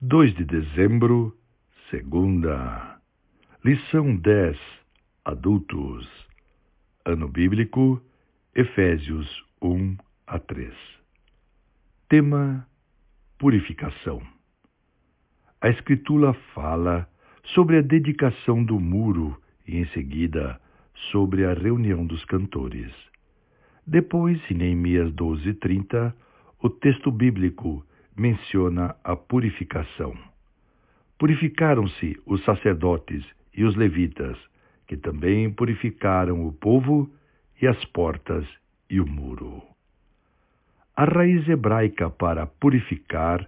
2 de dezembro, segunda. Lição 10, adultos. Ano bíblico, Efésios 1 a 3. Tema, purificação. A Escritura fala sobre a dedicação do muro e, em seguida, sobre a reunião dos cantores. Depois, em Neemias 12:30, o texto bíblico menciona a purificação. Purificaram-se os sacerdotes e os levitas, que também purificaram o povo e as portas e o muro. A raiz hebraica para purificar,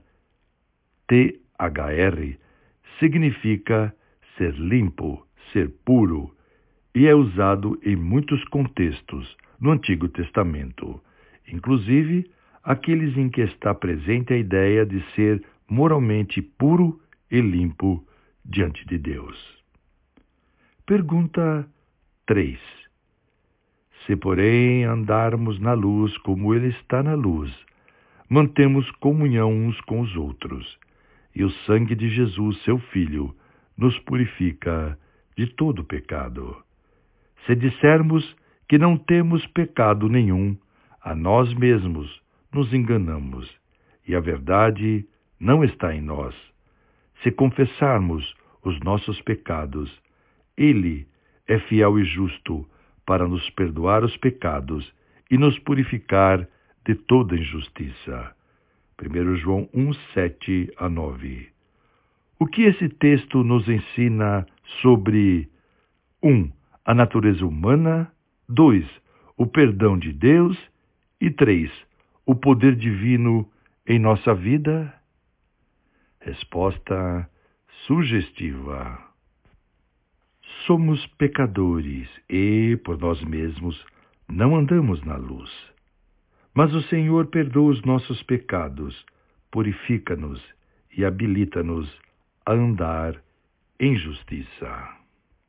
THR, significa ser limpo, ser puro, e é usado em muitos contextos no Antigo Testamento, inclusive aqueles em que está presente a ideia de ser moralmente puro e limpo diante de Deus. Pergunta 3. Se, porém, andarmos na luz como Ele está na luz, mantemos comunhão uns com os outros, e o sangue de Jesus, seu Filho, nos purifica de todo pecado. Se dissermos que não temos pecado nenhum, a nós mesmos nos enganamos, e a verdade não está em nós. Se confessarmos os nossos pecados, Ele é fiel e justo para nos perdoar os pecados e nos purificar de toda injustiça. 1 João 1, 7 a 9. O que esse texto nos ensina sobre 1. A natureza humana, 2. O perdão de Deus e 3. O poder divino em nossa vida? Resposta sugestiva. Somos pecadores e, por nós mesmos, não andamos na luz. Mas o Senhor perdoa os nossos pecados, purifica-nos e habilita-nos a andar em justiça.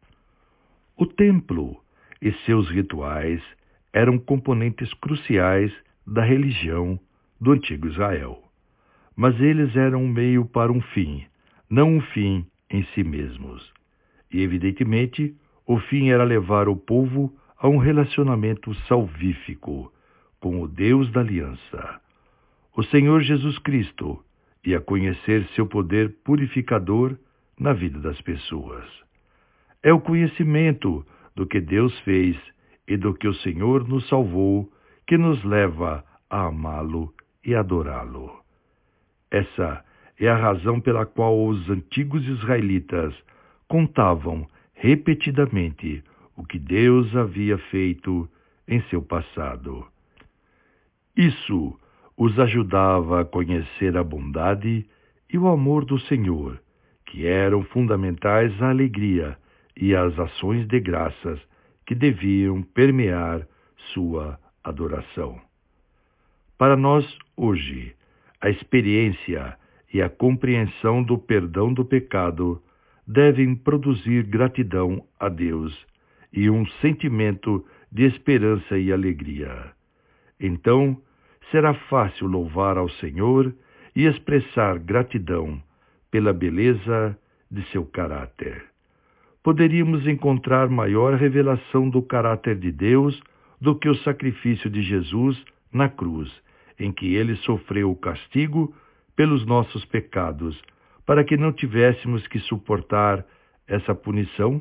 O templo e seus rituais eram componentes cruciais da religião do antigo Israel. Mas eles eram um meio para um fim, não um fim em si mesmos. E, evidentemente, o fim era levar o povo a um relacionamento salvífico com o Deus da aliança, o Senhor Jesus Cristo, e a conhecer seu poder purificador na vida das pessoas. É o conhecimento do que Deus fez e do que o Senhor nos salvou que nos leva a amá-lo e adorá-lo. Essa é a razão pela qual os antigos israelitas contavam repetidamente o que Deus havia feito em seu passado. Isso os ajudava a conhecer a bondade e o amor do Senhor, que eram fundamentais à alegria e às ações de graças que deviam permear sua adoração. Para nós, hoje, a experiência e a compreensão do perdão do pecado devem produzir gratidão a Deus e um sentimento de esperança e alegria. Então, será fácil louvar ao Senhor e expressar gratidão pela beleza de seu caráter. Poderíamos encontrar maior revelação do caráter de Deus do que o sacrifício de Jesus na cruz, em que ele sofreu o castigo pelos nossos pecados, para que não tivéssemos que suportar essa punição?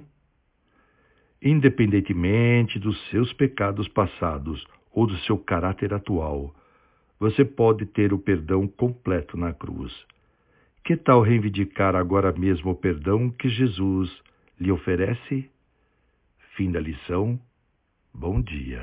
Independentemente dos seus pecados passados ou do seu caráter atual, você pode ter o perdão completo na cruz. Que tal reivindicar agora mesmo o perdão que Jesus lhe oferece? Fim da lição. Bom dia.